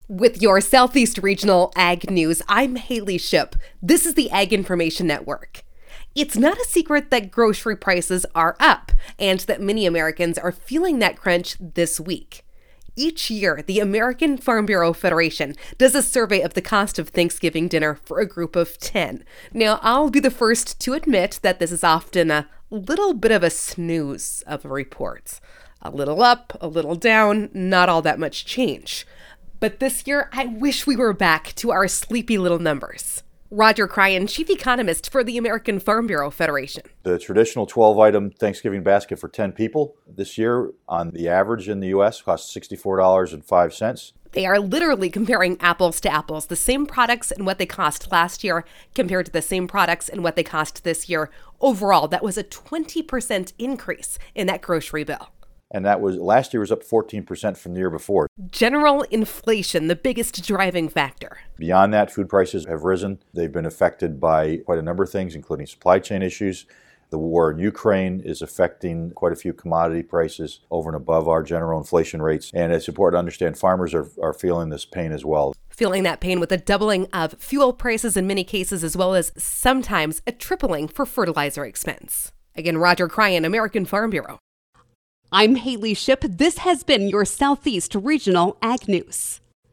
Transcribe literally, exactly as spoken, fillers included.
With your Southeast Regional Ag News, I'm Haley Ship. This is the Ag Information Network. It's not a secret that grocery prices are up and that many Americans are feeling that crunch this week. Each year, the American Farm Bureau Federation does a survey of the cost of Thanksgiving dinner for a group of ten. Now, I'll be the first to admit that this is often a little bit of a snooze of a report. A little up, a little down, not all that much change. But this year, I wish we were back to our sleepy little numbers. Roger Cryan, chief economist for the American Farm Bureau Federation. The traditional twelve-item Thanksgiving basket for ten people this year, on the average in the U S, costs sixty-four dollars and five cents. They are literally comparing apples to apples, the same products and what they cost last year compared to the same products and what they cost this year. Overall, that was a twenty percent increase in that grocery bill. And that was, last year was up fourteen percent from the year before. General inflation, the biggest driving factor. Beyond that, food prices have risen. They've been affected by quite a number of things, including supply chain issues. The war in Ukraine is affecting quite a few commodity prices over and above our general inflation rates. And it's important to understand farmers are, are feeling this pain as well. Feeling that pain with a doubling of fuel prices in many cases, as well as sometimes a tripling for fertilizer expense. Again, Roger Cryan, American Farm Bureau. I'm Haley Ship. This has been your Southeast Regional Ag News.